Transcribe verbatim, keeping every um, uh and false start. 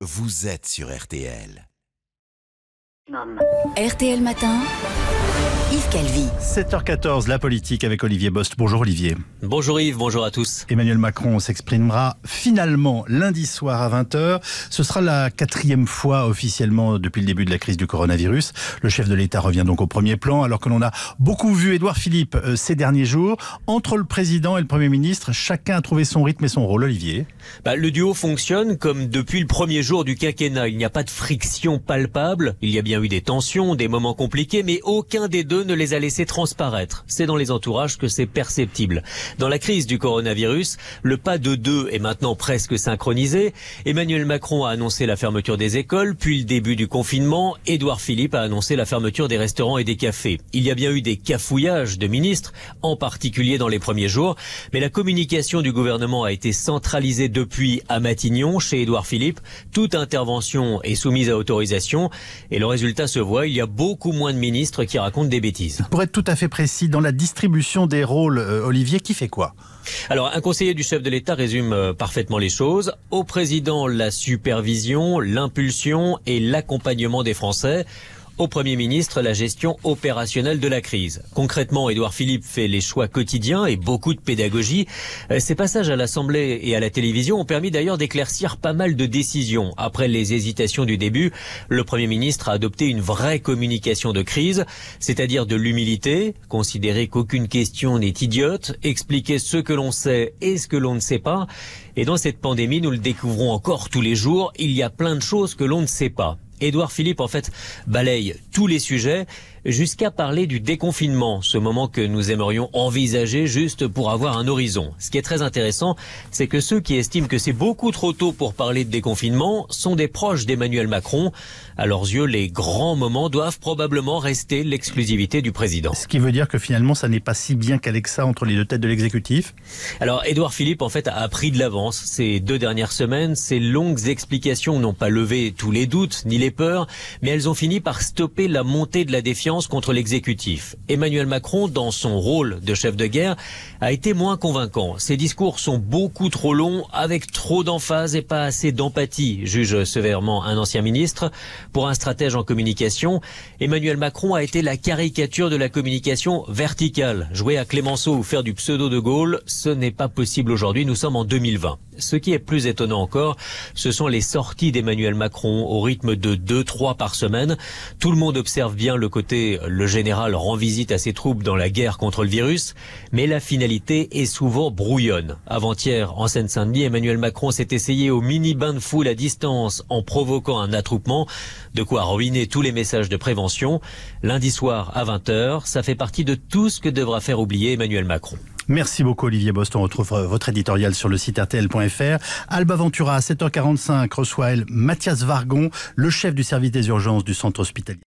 Vous êtes sur R T L. R T L Matin, Yves Calvi. sept heures quatorze, la politique avec Olivier Bost. Bonjour Olivier. Bonjour Yves, bonjour à tous. Emmanuel Macron s'exprimera finalement lundi soir à vingt heures. Ce sera la quatrième fois officiellement depuis le début de la crise du coronavirus. Le chef de l'État revient donc au premier plan alors que l'on a beaucoup vu Édouard Philippe euh, ces derniers jours. Entre le président et le Premier ministre, chacun a trouvé son rythme et son rôle. Olivier. Bah, le duo fonctionne comme depuis le premier jour du quinquennat. Il n'y a pas de friction palpable. Il y a bien eu des tensions, des moments compliqués, mais aucun des deux ne les a laissés transparaître. C'est dans les entourages que c'est perceptible. Dans la crise du coronavirus, le pas de deux est maintenant presque synchronisé. Emmanuel Macron a annoncé la fermeture des écoles, puis le début du confinement. Édouard Philippe a annoncé la fermeture des restaurants et des cafés. Il y a bien eu des cafouillages de ministres, en particulier dans les premiers jours, mais la communication du gouvernement a été centralisée depuis à Matignon, chez Édouard Philippe. Toute intervention est soumise à autorisation et le résultat se voit, il y a beaucoup moins de ministres qui racontent des bêtises. Pour être tout à fait précis, dans la distribution des rôles, euh, Olivier, qui fait quoi ? Alors, un conseiller du chef de l'État résume euh, parfaitement les choses. Au président, la supervision, l'impulsion et l'accompagnement des Français. Au Premier ministre, la gestion opérationnelle de la crise. Concrètement, Édouard Philippe fait les choix quotidiens et beaucoup de pédagogie. Ces passages à l'Assemblée et à la télévision ont permis d'ailleurs d'éclaircir pas mal de décisions. Après les hésitations du début, le Premier ministre a adopté une vraie communication de crise, c'est-à-dire de l'humilité, considérer qu'aucune question n'est idiote, expliquer ce que l'on sait et ce que l'on ne sait pas. Et dans cette pandémie, nous le découvrons encore tous les jours, il y a plein de choses que l'on ne sait pas. Édouard Philippe, en fait, balaye tous les sujets jusqu'à parler du déconfinement, ce moment que nous aimerions envisager juste pour avoir un horizon. Ce qui est très intéressant, c'est que ceux qui estiment que c'est beaucoup trop tôt pour parler de déconfinement sont des proches d'Emmanuel Macron. À leurs yeux, les grands moments doivent probablement rester l'exclusivité du président. Ce qui veut dire que finalement, ça n'est pas si bien calé que ça entre les deux têtes de l'exécutif. Alors, Édouard Philippe, en fait, a pris de l'avance ces deux dernières semaines. Ces longues explications n'ont pas levé tous les doutes ni les peurs, mais elles ont fini par stopper la montée de la défiance contre l'exécutif. Emmanuel Macron, dans son rôle de chef de guerre, a été moins convaincant. Ses discours sont beaucoup trop longs, avec trop d'emphase et pas assez d'empathie, juge sévèrement un ancien ministre. Pour un stratège en communication, Emmanuel Macron a été la caricature de la communication verticale. Jouer à Clémenceau ou faire du pseudo de Gaulle, ce n'est pas possible aujourd'hui, nous sommes en deux mille vingt. Ce qui est plus étonnant encore, ce sont les sorties d'Emmanuel Macron au rythme de deux trois par semaine. Tout le monde observe bien le côté « le général rend visite à ses troupes dans la guerre contre le virus », mais la finalité est souvent brouillonne. Avant-hier, en Seine-Saint-Denis, Emmanuel Macron s'est essayé au mini-bain de foule à distance en provoquant un attroupement, de quoi ruiner tous les messages de prévention. Lundi soir à vingt heures, ça fait partie de tout ce que devra faire oublier Emmanuel Macron. Merci beaucoup Olivier Bost. On retrouve votre éditorial sur le site R T L point F R. Alba Ventura à sept heures quarante-cinq reçoit elle Mathias Vargon, le chef du service des urgences du centre hospitalier.